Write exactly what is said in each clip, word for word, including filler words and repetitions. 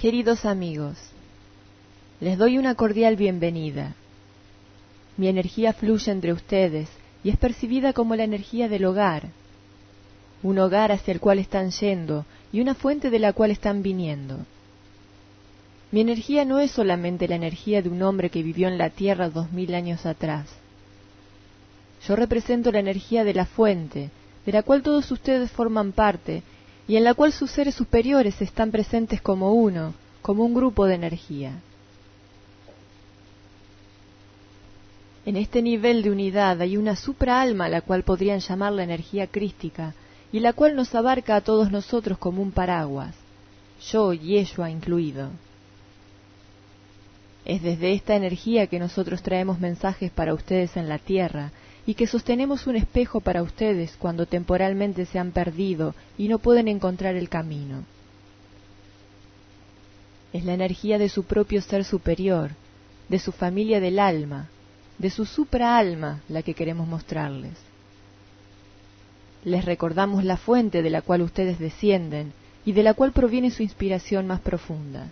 Queridos amigos, les doy una cordial bienvenida. Mi energía fluye entre ustedes y es percibida como la energía del hogar, un hogar hacia el cual están yendo y una fuente de la cual están viniendo. Mi energía no es solamente la energía de un hombre que vivió en la tierra dos mil años atrás. Yo represento la energía de la fuente, de la cual todos ustedes forman parte y en la cual sus seres superiores están presentes como uno, como un grupo de energía. En este nivel de unidad hay una supraalma a la cual podrían llamar la energía crística y la cual nos abarca a todos nosotros como un paraguas, yo y Yeshua incluido. Es desde esta energía que nosotros traemos mensajes para ustedes en la tierra y que sostenemos un espejo para ustedes cuando temporalmente se han perdido y no pueden encontrar el camino. Es la energía de su propio ser superior, de su familia del alma, de su supraalma la que queremos mostrarles. Les recordamos la fuente de la cual ustedes descienden y de la cual proviene su inspiración más profunda.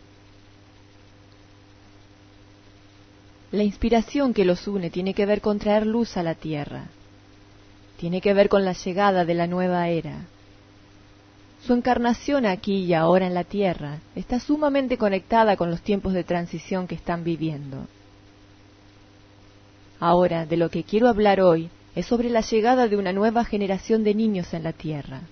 La inspiración que los une tiene que ver con traer luz a la tierra. Tiene que ver con la llegada de la nueva era. Su encarnación aquí y ahora en la tierra está sumamente conectada con los tiempos de transición que están viviendo. Ahora, de lo que quiero hablar hoy es sobre la llegada de una nueva generación de niños en la tierra.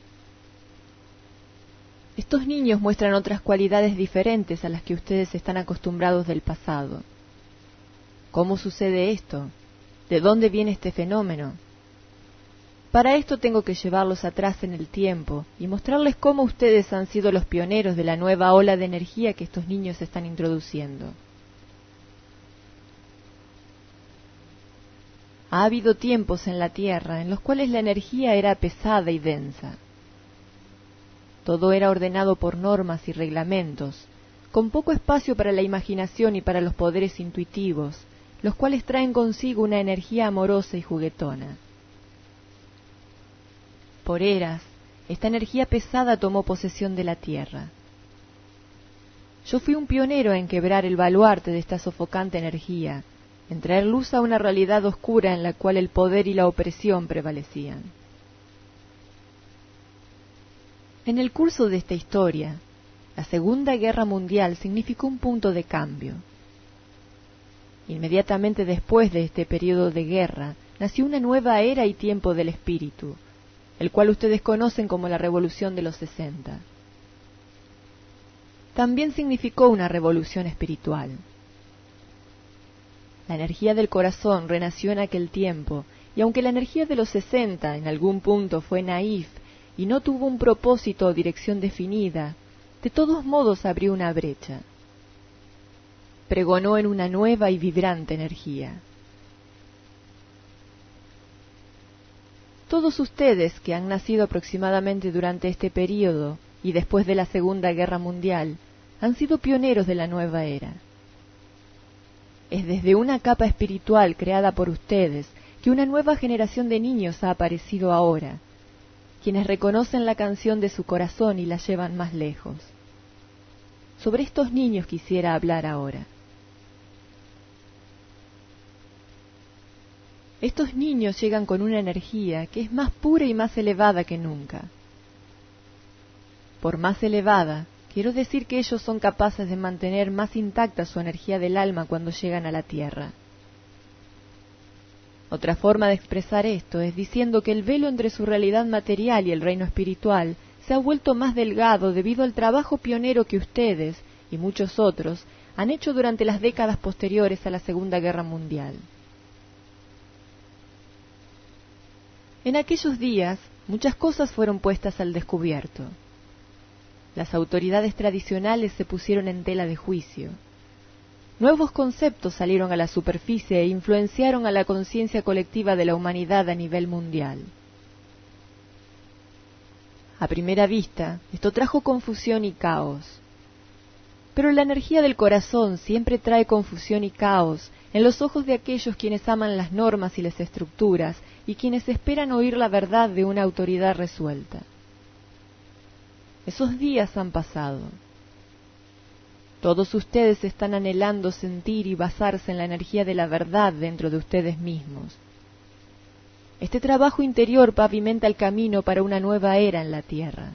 Estos niños muestran otras cualidades diferentes a las que ustedes están acostumbrados del pasado. ¿Cómo sucede esto? ¿De dónde viene este fenómeno? Para esto tengo que llevarlos atrás en el tiempo y mostrarles cómo ustedes han sido los pioneros de la nueva ola de energía que estos niños están introduciendo. Ha habido tiempos en la Tierra en los cuales la energía era pesada y densa. Todo era ordenado por normas y reglamentos, con poco espacio para la imaginación y para los poderes intuitivos, los cuales traen consigo una energía amorosa y juguetona. Por eras, esta energía pesada tomó posesión de la Tierra. Yo fui un pionero en quebrar el baluarte de esta sofocante energía, en traer luz a una realidad oscura en la cual el poder y la opresión prevalecían. En el curso de esta historia, la Segunda Guerra Mundial significó un punto de cambio. Inmediatamente después de este periodo de guerra, nació una nueva era y tiempo del espíritu, el cual ustedes conocen como la Revolución de los sesenta. También significó una revolución espiritual. La energía del corazón renació en aquel tiempo, y aunque la energía de los sesenta en algún punto fue naif y no tuvo un propósito o dirección definida, de todos modos abrió una brecha. Pregonó en una nueva y vibrante energía. Todos ustedes que han nacido aproximadamente durante este período y después de la Segunda Guerra Mundial han sido pioneros de la nueva era. Es desde una capa espiritual creada por ustedes que una nueva generación de niños ha aparecido ahora, quienes reconocen la canción de su corazón y la llevan más lejos. Sobre estos niños quisiera hablar ahora. Estos niños llegan con una energía que es más pura y más elevada que nunca. Por más elevada, quiero decir que ellos son capaces de mantener más intacta su energía del alma cuando llegan a la tierra. Otra forma de expresar esto es diciendo que el velo entre su realidad material y el reino espiritual se ha vuelto más delgado debido al trabajo pionero que ustedes, y muchos otros, han hecho durante las décadas posteriores a la Segunda Guerra Mundial. En aquellos días, muchas cosas fueron puestas al descubierto. Las autoridades tradicionales se pusieron en tela de juicio. Nuevos conceptos salieron a la superficie e influenciaron a la conciencia colectiva de la humanidad a nivel mundial. A primera vista, esto trajo confusión y caos. Pero la energía del corazón siempre trae confusión y caos en los ojos de aquellos quienes aman las normas y las estructuras y quienes esperan oír la verdad de una autoridad resuelta. Esos días han pasado. Todos ustedes están anhelando sentir y basarse en la energía de la verdad dentro de ustedes mismos. Este trabajo interior pavimenta el camino para una nueva era en la Tierra.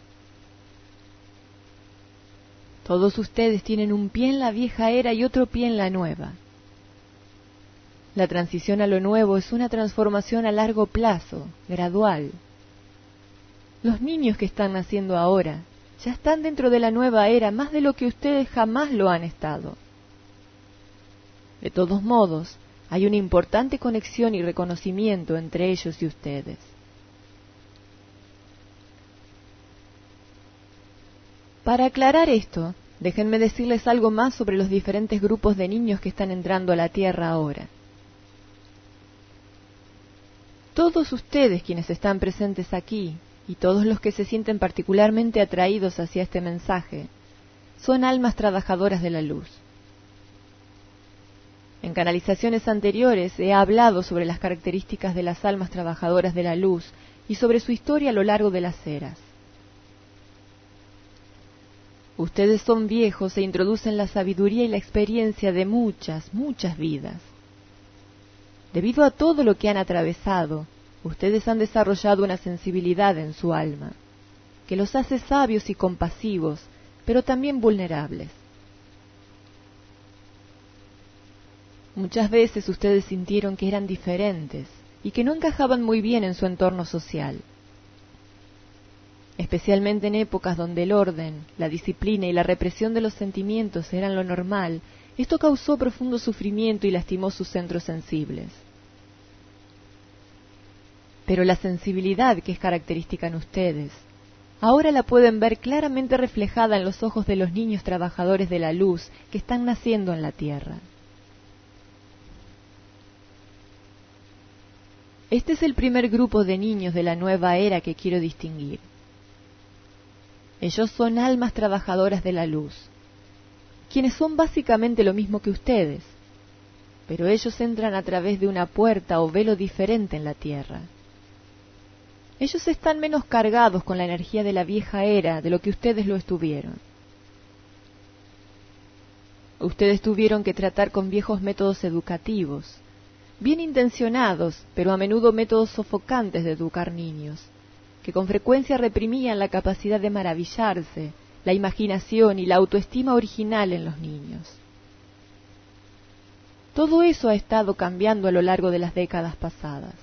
Todos ustedes tienen un pie en la vieja era y otro pie en la nueva. La transición a lo nuevo es una transformación a largo plazo, gradual. Los niños que están naciendo ahora ya están dentro de la nueva era más de lo que ustedes jamás lo han estado. De todos modos, hay una importante conexión y reconocimiento entre ellos y ustedes. Para aclarar esto, déjenme decirles algo más sobre los diferentes grupos de niños que están entrando a la Tierra ahora. Todos ustedes quienes están presentes aquí, y todos los que se sienten particularmente atraídos hacia este mensaje, son almas trabajadoras de la luz. En canalizaciones anteriores he hablado sobre las características de las almas trabajadoras de la luz y sobre su historia a lo largo de las eras. Ustedes son viejos e introducen la sabiduría y la experiencia de muchas, muchas vidas. Debido a todo lo que han atravesado, ustedes han desarrollado una sensibilidad en su alma, que los hace sabios y compasivos, pero también vulnerables. Muchas veces ustedes sintieron que eran diferentes y que no encajaban muy bien en su entorno social. Especialmente en épocas donde el orden, la disciplina y la represión de los sentimientos eran lo normal, esto causó profundo sufrimiento y lastimó sus centros sensibles. Pero la sensibilidad que es característica en ustedes, ahora la pueden ver claramente reflejada en los ojos de los niños trabajadores de la luz que están naciendo en la Tierra. Este es el primer grupo de niños de la nueva era que quiero distinguir. Ellos son almas trabajadoras de la luz, quienes son básicamente lo mismo que ustedes, pero ellos entran a través de una puerta o velo diferente en la Tierra. Ellos están menos cargados con la energía de la vieja era de lo que ustedes lo estuvieron. Ustedes tuvieron que tratar con viejos métodos educativos, bien intencionados, pero a menudo métodos sofocantes de educar niños, que con frecuencia reprimían la capacidad de maravillarse, la imaginación y la autoestima original en los niños. Todo eso ha estado cambiando a lo largo de las décadas pasadas.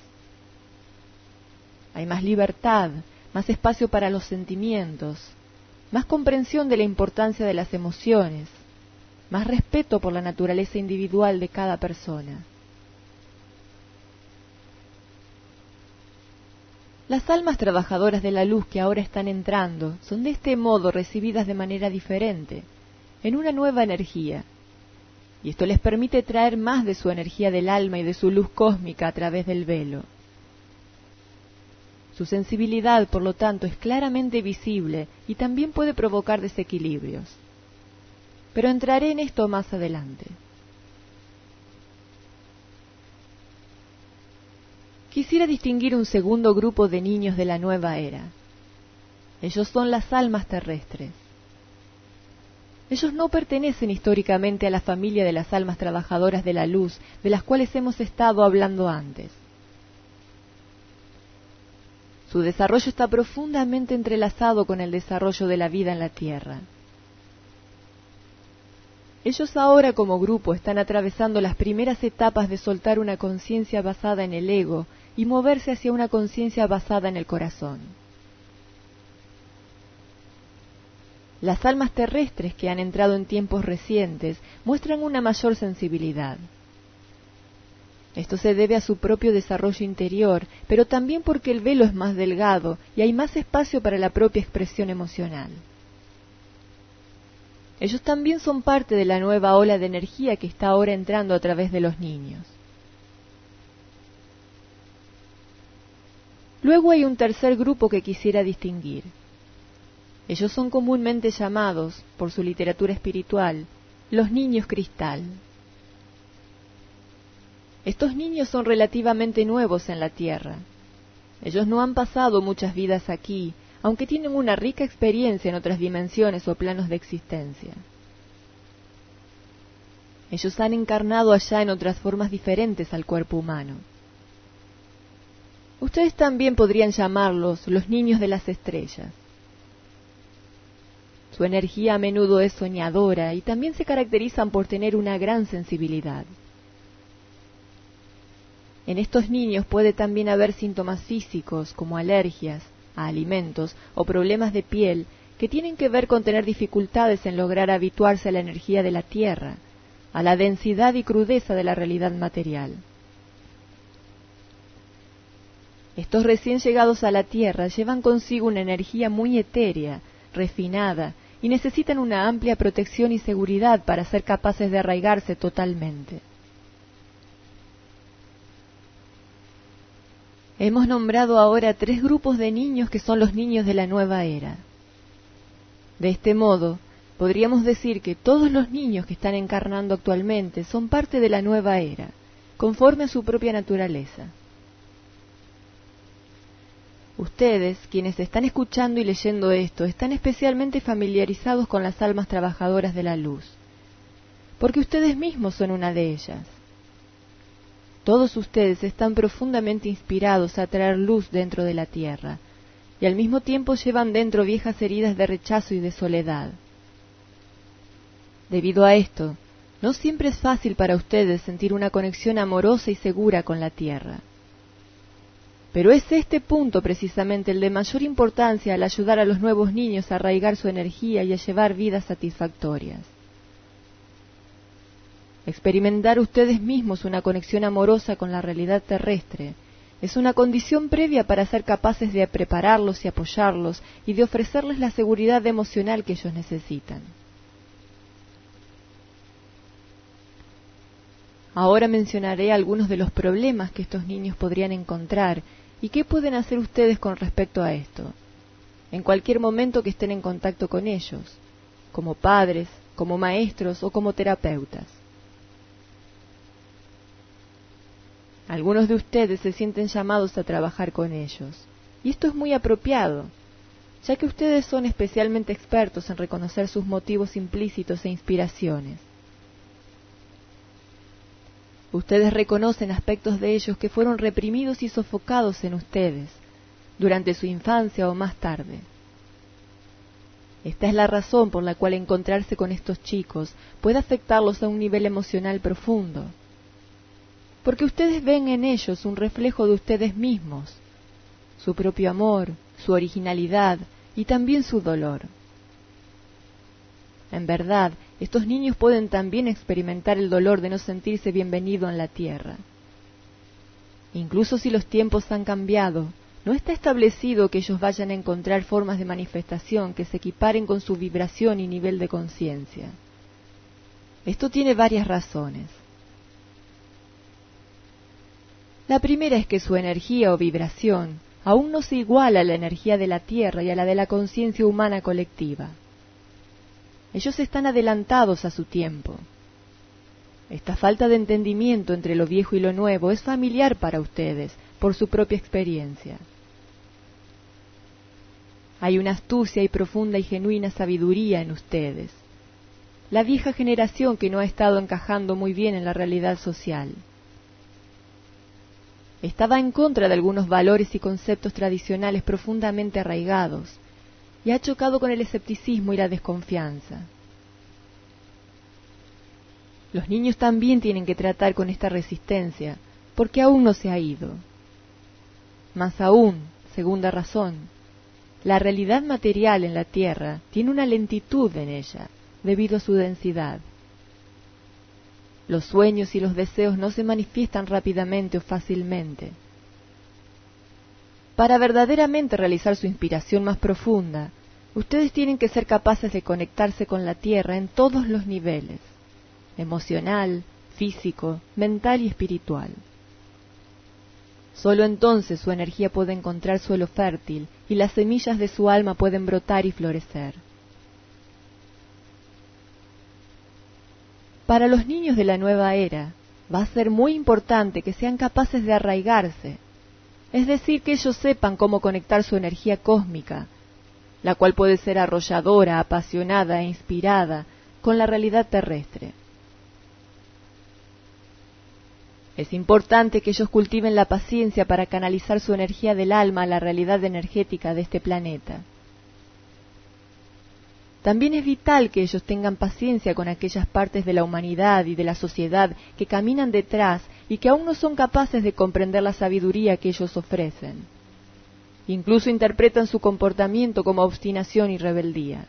Hay más libertad, más espacio para los sentimientos, más comprensión de la importancia de las emociones, más respeto por la naturaleza individual de cada persona. Las almas trabajadoras de la luz que ahora están entrando son de este modo recibidas de manera diferente, en una nueva energía, y esto les permite traer más de su energía del alma y de su luz cósmica a través del velo. Su sensibilidad, por lo tanto, es claramente visible y también puede provocar desequilibrios. Pero entraré en esto más adelante. Quisiera distinguir un segundo grupo de niños de la nueva era. Ellos son las almas terrestres. Ellos no pertenecen históricamente a la familia de las almas trabajadoras de la luz, de las cuales hemos estado hablando antes. Su desarrollo está profundamente entrelazado con el desarrollo de la vida en la Tierra. Ellos ahora como grupo están atravesando las primeras etapas de soltar una conciencia basada en el ego y moverse hacia una conciencia basada en el corazón. Las almas terrestres que han entrado en tiempos recientes muestran una mayor sensibilidad. Esto se debe a su propio desarrollo interior, pero también porque el velo es más delgado y hay más espacio para la propia expresión emocional. Ellos también son parte de la nueva ola de energía que está ahora entrando a través de los niños. Luego hay un tercer grupo que quisiera distinguir. Ellos son comúnmente llamados, por su literatura espiritual, los niños cristal. Estos niños son relativamente nuevos en la Tierra. Ellos no han pasado muchas vidas aquí, aunque tienen una rica experiencia en otras dimensiones o planos de existencia. Ellos han encarnado allá en otras formas diferentes al cuerpo humano. Ustedes también podrían llamarlos los niños de las estrellas. Su energía a menudo es soñadora y también se caracterizan por tener una gran sensibilidad. En estos niños puede también haber síntomas físicos como alergias a alimentos o problemas de piel que tienen que ver con tener dificultades en lograr habituarse a la energía de la Tierra, a la densidad y crudeza de la realidad material. Estos recién llegados a la Tierra llevan consigo una energía muy etérea, refinada, y necesitan una amplia protección y seguridad para ser capaces de arraigarse totalmente. Hemos nombrado ahora tres grupos de niños que son los niños de la nueva era. De este modo, podríamos decir que todos los niños que están encarnando actualmente son parte de la nueva era, conforme a su propia naturaleza. Ustedes, quienes están escuchando y leyendo esto, están especialmente familiarizados con las almas trabajadoras de la luz, porque ustedes mismos son una de ellas. Todos ustedes están profundamente inspirados a traer luz dentro de la tierra, y al mismo tiempo llevan dentro viejas heridas de rechazo y de soledad. Debido a esto, no siempre es fácil para ustedes sentir una conexión amorosa y segura con la tierra. Pero es este punto precisamente el de mayor importancia al ayudar a los nuevos niños a arraigar su energía y a llevar vidas satisfactorias. Experimentar ustedes mismos una conexión amorosa con la realidad terrestre es una condición previa para ser capaces de prepararlos y apoyarlos y de ofrecerles la seguridad emocional que ellos necesitan. Ahora mencionaré algunos de los problemas que estos niños podrían encontrar y qué pueden hacer ustedes con respecto a esto, en cualquier momento que estén en contacto con ellos, como padres, como maestros o como terapeutas. Algunos de ustedes se sienten llamados a trabajar con ellos, y esto es muy apropiado, ya que ustedes son especialmente expertos en reconocer sus motivos implícitos e inspiraciones. Ustedes reconocen aspectos de ellos que fueron reprimidos y sofocados en ustedes, durante su infancia o más tarde. Esta es la razón por la cual encontrarse con estos chicos puede afectarlos a un nivel emocional profundo, porque ustedes ven en ellos un reflejo de ustedes mismos, su propio amor, su originalidad y también su dolor. En verdad, estos niños pueden también experimentar el dolor de no sentirse bienvenido en la tierra. Incluso si los tiempos han cambiado, no está establecido que ellos vayan a encontrar formas de manifestación que se equiparen con su vibración y nivel de conciencia. Esto tiene varias razones. La primera es que su energía o vibración aún no se iguala a la energía de la tierra y a la de la conciencia humana colectiva. Ellos están adelantados a su tiempo. Esta falta de entendimiento entre lo viejo y lo nuevo es familiar para ustedes, por su propia experiencia. Hay una astucia y profunda y genuina sabiduría en ustedes, la vieja generación que no ha estado encajando muy bien en la realidad social. Estaba en contra de algunos valores y conceptos tradicionales profundamente arraigados, y ha chocado con el escepticismo y la desconfianza. Los niños también tienen que tratar con esta resistencia, porque aún no se ha ido. Más aún, segunda razón, la realidad material en la Tierra tiene una lentitud en ella, debido a su densidad. Los sueños y los deseos no se manifiestan rápidamente o fácilmente. Para verdaderamente realizar su inspiración más profunda, ustedes tienen que ser capaces de conectarse con la Tierra en todos los niveles, emocional, físico, mental y espiritual. Solo entonces su energía puede encontrar suelo fértil y las semillas de su alma pueden brotar y florecer. Para los niños de la nueva era, va a ser muy importante que sean capaces de arraigarse, es decir, que ellos sepan cómo conectar su energía cósmica, la cual puede ser arrolladora, apasionada e inspirada, con la realidad terrestre. Es importante que ellos cultiven la paciencia para canalizar su energía del alma a la realidad energética de este planeta. También es vital que ellos tengan paciencia con aquellas partes de la humanidad y de la sociedad que caminan detrás y que aún no son capaces de comprender la sabiduría que ellos ofrecen. Incluso interpretan su comportamiento como obstinación y rebeldía.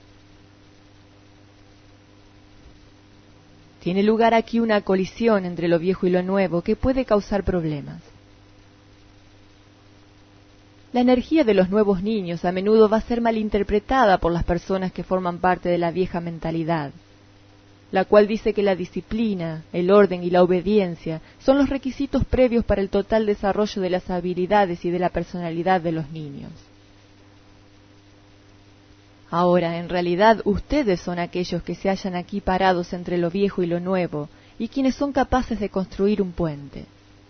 Tiene lugar aquí una colisión entre lo viejo y lo nuevo que puede causar problemas. La energía de los nuevos niños a menudo va a ser malinterpretada por las personas que forman parte de la vieja mentalidad, la cual dice que la disciplina, el orden y la obediencia son los requisitos previos para el total desarrollo de las habilidades y de la personalidad de los niños. Ahora, en realidad, ustedes son aquellos que se hallan aquí parados entre lo viejo y lo nuevo, y quienes son capaces de construir un puente.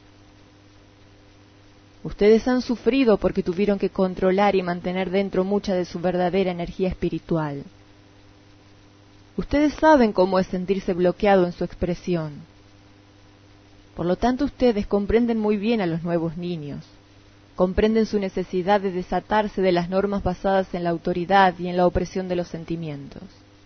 Ustedes han sufrido porque tuvieron que controlar y mantener dentro mucha de su verdadera energía espiritual. Ustedes saben cómo es sentirse bloqueado en su expresión. Por lo tanto, ustedes comprenden muy bien a los nuevos niños. Comprenden su necesidad de desatarse de las normas basadas en la autoridad y en la opresión de los sentimientos.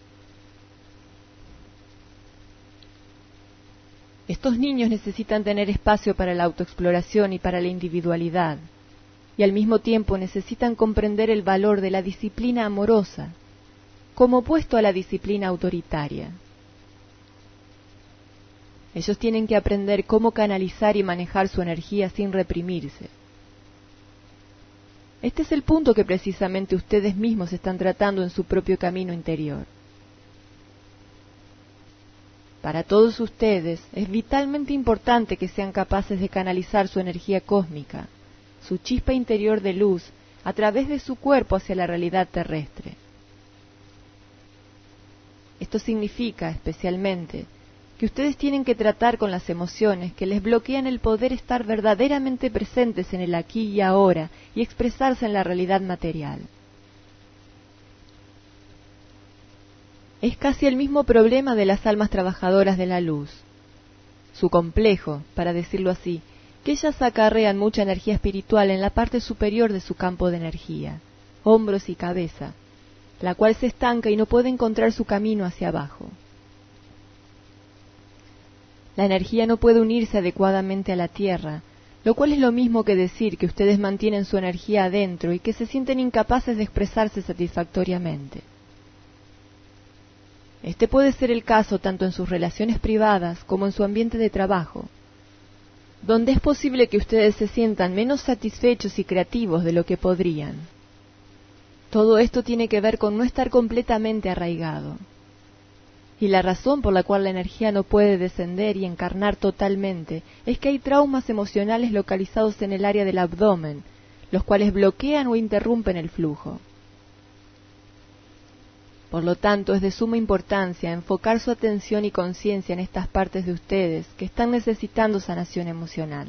Estos niños necesitan tener espacio para la autoexploración y para la individualidad, y al mismo tiempo necesitan comprender el valor de la disciplina amorosa, como opuesto a la disciplina autoritaria. Ellos tienen que aprender cómo canalizar y manejar su energía sin reprimirse. Este es el punto que precisamente ustedes mismos están tratando en su propio camino interior. Para todos ustedes es vitalmente importante que sean capaces de canalizar su energía cósmica, su chispa interior de luz, a través de su cuerpo hacia la realidad terrestre. Esto significa, especialmente, que ustedes tienen que tratar con las emociones que les bloquean el poder estar verdaderamente presentes en el aquí y ahora y expresarse en la realidad material. Es casi el mismo problema de las almas trabajadoras de la luz. Su complejo, para decirlo así, que ellas acarrean mucha energía espiritual en la parte superior de su campo de energía, hombros y cabeza, la cual se estanca y no puede encontrar su camino hacia abajo. La energía no puede unirse adecuadamente a la tierra, lo cual es lo mismo que decir que ustedes mantienen su energía adentro y que se sienten incapaces de expresarse satisfactoriamente. Este puede ser el caso tanto en sus relaciones privadas como en su ambiente de trabajo, donde es posible que ustedes se sientan menos satisfechos y creativos de lo que podrían. Todo esto tiene que ver con no estar completamente arraigado. Y la razón por la cual la energía no puede descender y encarnar totalmente es que hay traumas emocionales localizados en el área del abdomen, los cuales bloquean o interrumpen el flujo. Por lo tanto, es de suma importancia enfocar su atención y conciencia en estas partes de ustedes que están necesitando sanación emocional.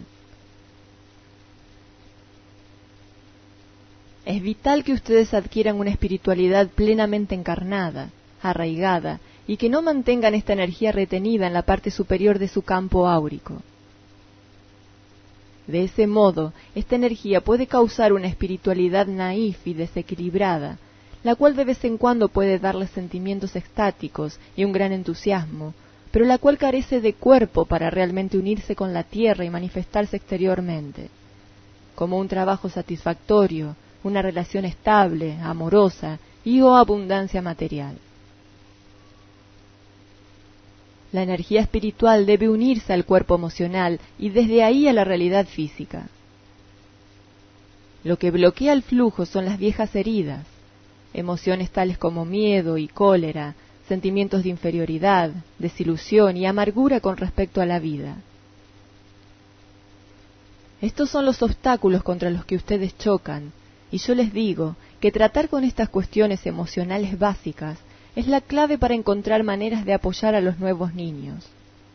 Es vital que ustedes adquieran una espiritualidad plenamente encarnada, arraigada, y que no mantengan esta energía retenida en la parte superior de su campo áurico. De ese modo, esta energía puede causar una espiritualidad naif y desequilibrada, la cual de vez en cuando puede darles sentimientos extáticos y un gran entusiasmo, pero la cual carece de cuerpo para realmente unirse con la tierra y manifestarse exteriormente, como un trabajo satisfactorio, una relación estable, amorosa y o abundancia material. La energía espiritual debe unirse al cuerpo emocional y desde ahí a la realidad física. Lo que bloquea el flujo son las viejas heridas, emociones tales como miedo y cólera, sentimientos de inferioridad, desilusión y amargura con respecto a la vida. Estos son los obstáculos contra los que ustedes chocan, y yo les digo que tratar con estas cuestiones emocionales básicas es la clave para encontrar maneras de apoyar a los nuevos niños.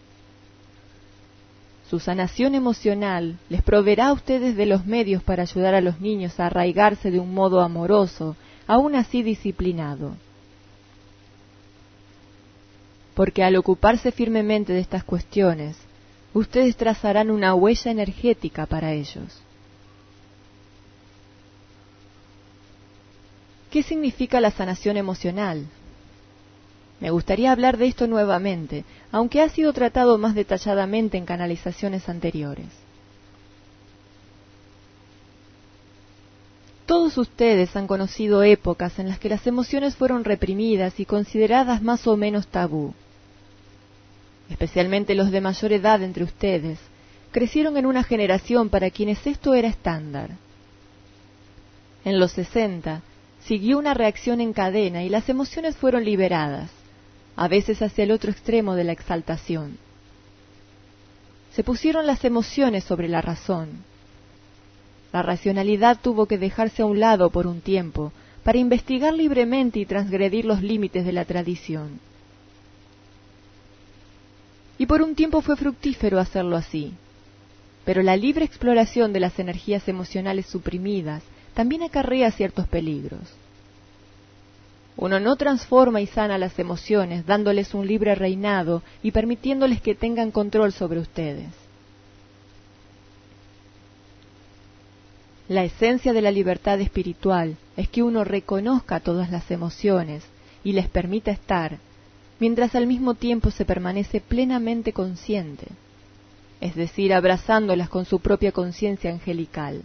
Su sanación emocional les proveerá a ustedes de los medios para ayudar a los niños a arraigarse de un modo amoroso, aún así disciplinado. Porque al ocuparse firmemente de estas cuestiones, ustedes trazarán una huella energética para ellos. ¿Qué significa la sanación emocional? Me gustaría hablar de esto nuevamente, aunque ha sido tratado más detalladamente en canalizaciones anteriores. Todos ustedes han conocido épocas en las que las emociones fueron reprimidas y consideradas más o menos tabú. Especialmente los de mayor edad entre ustedes, crecieron en una generación para quienes esto era estándar. En los sesenta, siguió una reacción en cadena y las emociones fueron liberadas, a veces hacia el otro extremo de la exaltación. Se pusieron las emociones sobre la razón. La racionalidad tuvo que dejarse a un lado por un tiempo para investigar libremente y transgredir los límites de la tradición. Y por un tiempo fue fructífero hacerlo así. Pero la libre exploración de las energías emocionales suprimidas también acarrea ciertos peligros. Uno no transforma y sana las emociones dándoles un libre reinado y permitiéndoles que tengan control sobre ustedes. La esencia de la libertad espiritual es que uno reconozca todas las emociones y les permita estar, mientras al mismo tiempo se permanece plenamente consciente, es decir, abrazándolas con su propia conciencia angelical.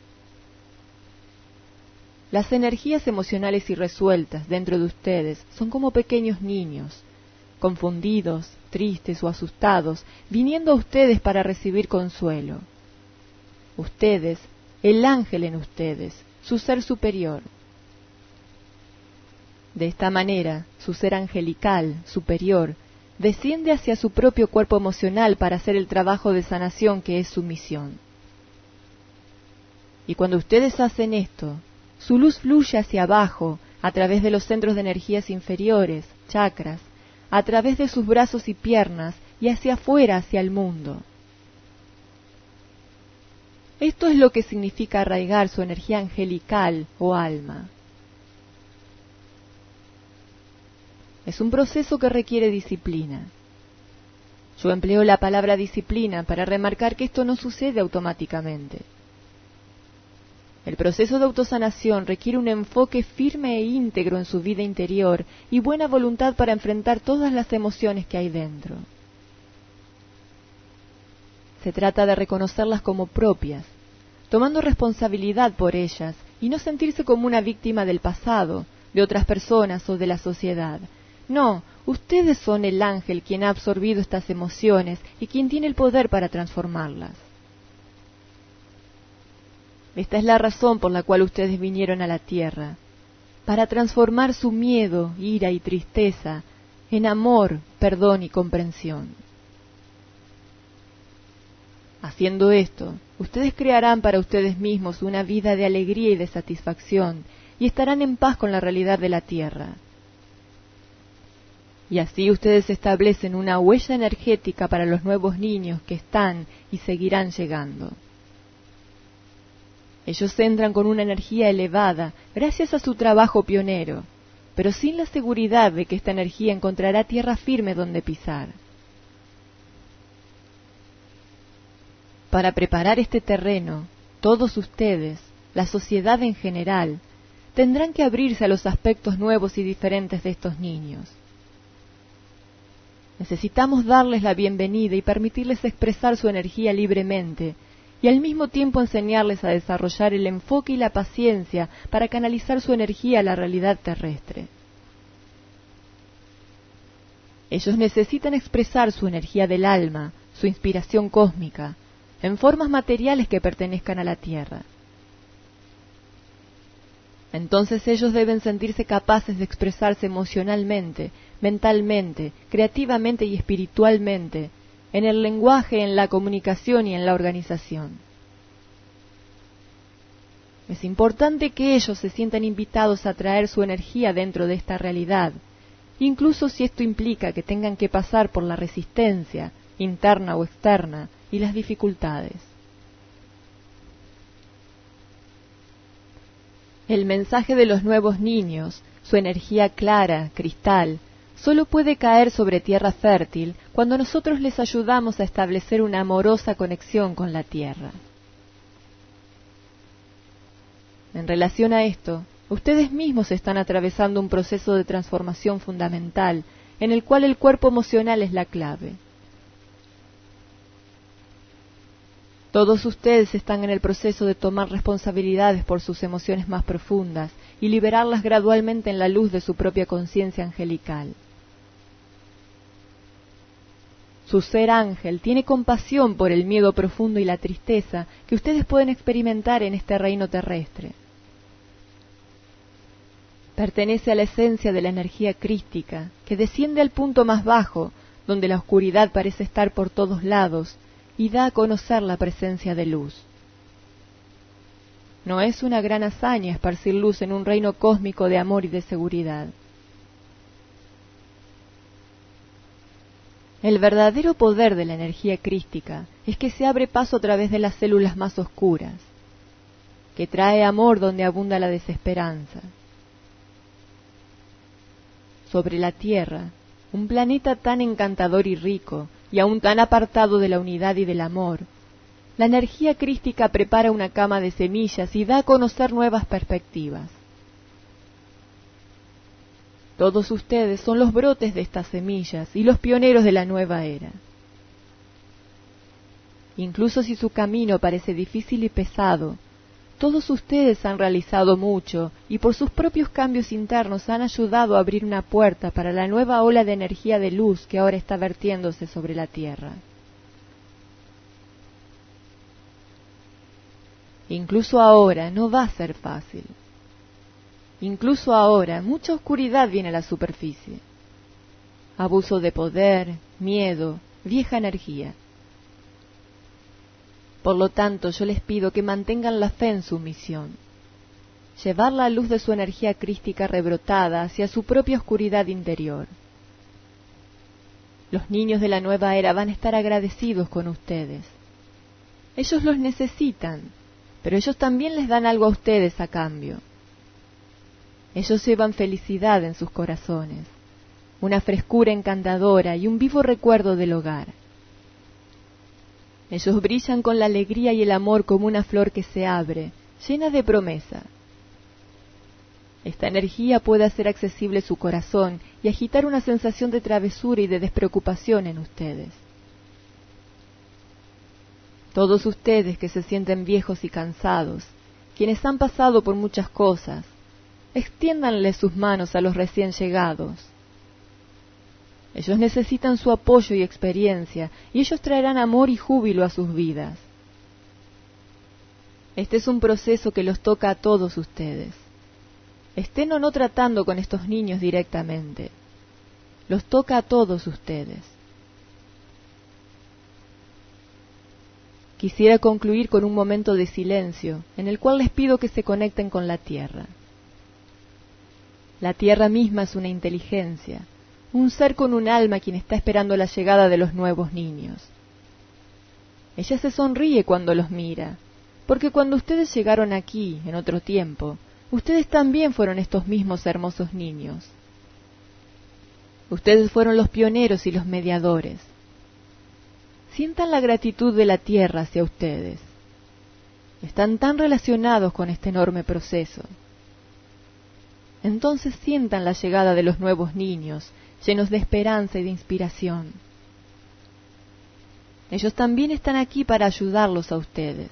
Las energías emocionales irresueltas dentro de ustedes son como pequeños niños, confundidos, tristes o asustados, viniendo a ustedes para recibir consuelo. Ustedes, el ángel en ustedes, su ser superior. De esta manera, su ser angelical, superior, desciende hacia su propio cuerpo emocional para hacer el trabajo de sanación que es su misión. Y cuando ustedes hacen esto, su luz fluye hacia abajo, a través de los centros de energías inferiores, chakras, a través de sus brazos y piernas, y hacia afuera, hacia el mundo. Esto es lo que significa arraigar su energía angelical o alma. Es un proceso que requiere disciplina. Yo empleo la palabra disciplina para remarcar que esto no sucede automáticamente. El proceso de autosanación requiere un enfoque firme e íntegro en su vida interior y buena voluntad para enfrentar todas las emociones que hay dentro. Se trata de reconocerlas como propias, tomando responsabilidad por ellas y no sentirse como una víctima del pasado, de otras personas o de la sociedad. No, ustedes son el ángel quien ha absorbido estas emociones y quien tiene el poder para transformarlas. Esta es la razón por la cual ustedes vinieron a la tierra, para transformar su miedo, ira y tristeza en amor, perdón y comprensión. Haciendo esto, ustedes crearán para ustedes mismos una vida de alegría y de satisfacción, y estarán en paz con la realidad de la tierra. Y así ustedes establecen una huella energética para los nuevos niños que están y seguirán llegando. Ellos entran con una energía elevada gracias a su trabajo pionero, pero sin la seguridad de que esta energía encontrará tierra firme donde pisar. Para preparar este terreno, todos ustedes, la sociedad en general, tendrán que abrirse a los aspectos nuevos y diferentes de estos niños. Necesitamos darles la bienvenida y permitirles expresar su energía libremente, y al mismo tiempo enseñarles a desarrollar el enfoque y la paciencia para canalizar su energía a la realidad terrestre. Ellos necesitan expresar su energía del alma, su inspiración cósmica, en formas materiales que pertenezcan a la Tierra. Entonces ellos deben sentirse capaces de expresarse emocionalmente, mentalmente, creativamente y espiritualmente, en el lenguaje, en la comunicación y en la organización. Es importante que ellos se sientan invitados a traer su energía dentro de esta realidad, incluso si esto implica que tengan que pasar por la resistencia, interna o externa, y las dificultades. El mensaje de los nuevos niños, su energía clara, cristal, solo puede caer sobre tierra fértil cuando nosotros les ayudamos a establecer una amorosa conexión con la tierra. En relación a esto, ustedes mismos están atravesando un proceso de transformación fundamental en el cual el cuerpo emocional es la clave. Todos ustedes están en el proceso de tomar responsabilidades por sus emociones más profundas y liberarlas gradualmente en la luz de su propia conciencia angelical. Su ser ángel tiene compasión por el miedo profundo y la tristeza que ustedes pueden experimentar en este reino terrestre. Pertenece a la esencia de la energía crística, que desciende al punto más bajo, donde la oscuridad parece estar por todos lados, y da a conocer la presencia de luz. No es una gran hazaña esparcir luz en un reino cósmico de amor y de seguridad. El verdadero poder de la energía crística es que se abre paso a través de las células más oscuras, que trae amor donde abunda la desesperanza. Sobre la Tierra, un planeta tan encantador y rico, y aún tan apartado de la unidad y del amor, la energía crística prepara una cama de semillas y da a conocer nuevas perspectivas. Todos ustedes son los brotes de estas semillas y los pioneros de la nueva era. Incluso si su camino parece difícil y pesado, todos ustedes han realizado mucho y por sus propios cambios internos han ayudado a abrir una puerta para la nueva ola de energía de luz que ahora está vertiéndose sobre la Tierra. Incluso ahora no va a ser fácil. Incluso ahora mucha oscuridad viene a la superficie. Abuso de poder, miedo, vieja energía. Por lo tanto, yo les pido que mantengan la fe en su misión, llevar la luz de su energía crística rebrotada hacia su propia oscuridad interior. Los niños de la nueva era van a estar agradecidos con ustedes. Ellos los necesitan, pero ellos también les dan algo a ustedes a cambio. Ellos llevan felicidad en sus corazones, una frescura encantadora y un vivo recuerdo del hogar. Ellos brillan con la alegría y el amor como una flor que se abre, llena de promesa. Esta energía puede hacer accesible su corazón y agitar una sensación de travesura y de despreocupación en ustedes. Todos ustedes que se sienten viejos y cansados, quienes han pasado por muchas cosas, extiéndanle sus manos a los recién llegados. Ellos necesitan su apoyo y experiencia, y ellos traerán amor y júbilo a sus vidas. Este es un proceso que los toca a todos ustedes. Estén o no tratando con estos niños directamente, los toca a todos ustedes. Quisiera concluir con un momento de silencio, en el cual les pido que se conecten con la Tierra. La Tierra misma es una inteligencia, un ser con un alma quien está esperando la llegada de los nuevos niños. Ella se sonríe cuando los mira, porque cuando ustedes llegaron aquí, en otro tiempo, ustedes también fueron estos mismos hermosos niños. Ustedes fueron los pioneros y los mediadores. Sientan la gratitud de la Tierra hacia ustedes. Están tan relacionados con este enorme proceso. Entonces sientan la llegada de los nuevos niños, llenos de esperanza y de inspiración. Ellos también están aquí para ayudarlos a ustedes.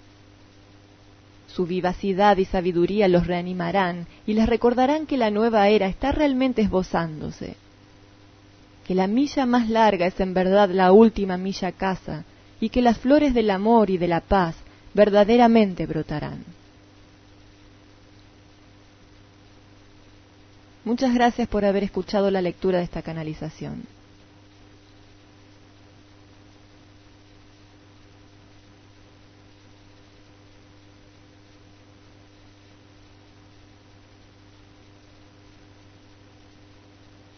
Su vivacidad y sabiduría los reanimarán y les recordarán que la nueva era está realmente esbozándose, que la milla más larga es en verdad la última milla a casa y que las flores del amor y de la paz verdaderamente brotarán. Muchas gracias por haber escuchado la lectura de esta canalización.